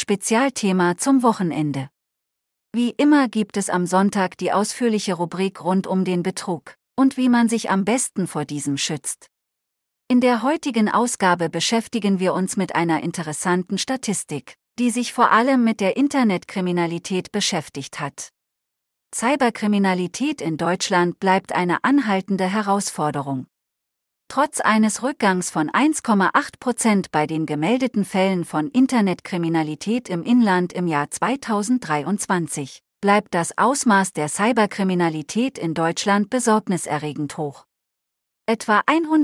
Spezialthema zum Wochenende. Wie immer gibt es am Sonntag die ausführliche Rubrik rund um den Betrug und wie man sich am besten vor diesem schützt. In der heutigen Ausgabe beschäftigen wir uns mit einer interessanten Statistik, die sich vor allem mit der Internetkriminalität beschäftigt hat. Cyberkriminalität in Deutschland bleibt eine anhaltende Herausforderung. Trotz eines Rückgangs von 1,8% bei den gemeldeten Fällen von Internetkriminalität im Inland im Jahr 2023, bleibt das Ausmaß der Cyberkriminalität in Deutschland besorgniserregend hoch. Etwa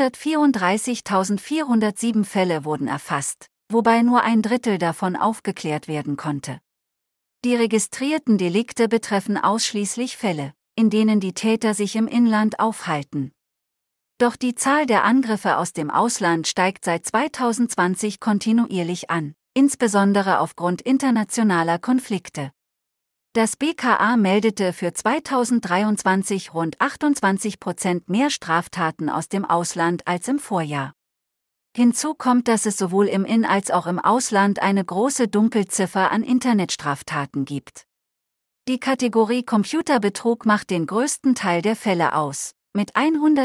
134.407 Fälle wurden erfasst, wobei nur ein Drittel davon aufgeklärt werden konnte. Die registrierten Delikte betreffen ausschließlich Fälle, in denen die Täter sich im Inland aufhalten. Doch die Zahl der Angriffe aus dem Ausland steigt seit 2020 kontinuierlich an, insbesondere aufgrund internationaler Konflikte. Das BKA meldete für 2023 rund 28% mehr Straftaten aus dem Ausland als im Vorjahr. Hinzu kommt, dass es sowohl im In- als auch im Ausland eine große Dunkelziffer an Internetstraftaten gibt. Die Kategorie Computerbetrug macht den größten Teil der Fälle aus, mit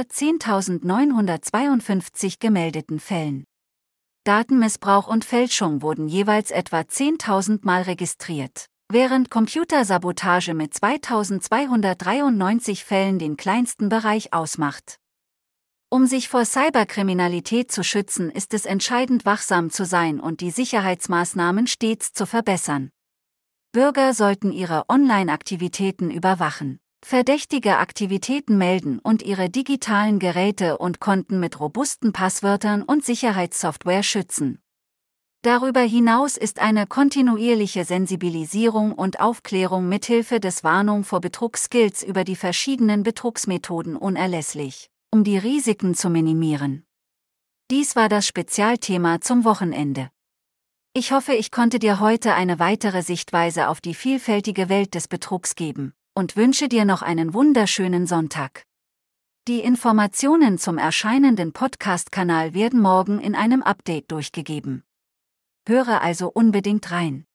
110.952 gemeldeten Fällen. Datenmissbrauch und Fälschung wurden jeweils etwa 10.000 Mal registriert, während Computersabotage mit 2.293 Fällen den kleinsten Bereich ausmacht. Um sich vor Cyberkriminalität zu schützen, ist es entscheidend, wachsam zu sein und die Sicherheitsmaßnahmen stets zu verbessern. Bürger sollten ihre Online-Aktivitäten überwachen, verdächtige Aktivitäten melden und ihre digitalen Geräte und Konten mit robusten Passwörtern und Sicherheitssoftware schützen. Darüber hinaus ist eine kontinuierliche Sensibilisierung und Aufklärung mithilfe des Warnung vor Betrugsskills über die verschiedenen Betrugsmethoden unerlässlich, um die Risiken zu minimieren. Dies war das Spezialthema zum Wochenende. Ich hoffe, ich konnte dir heute eine weitere Sichtweise auf die vielfältige Welt des Betrugs geben und wünsche dir noch einen wunderschönen Sonntag. Die Informationen zum erscheinenden Podcast-Kanal werden morgen in einem Update durchgegeben. Höre also unbedingt rein.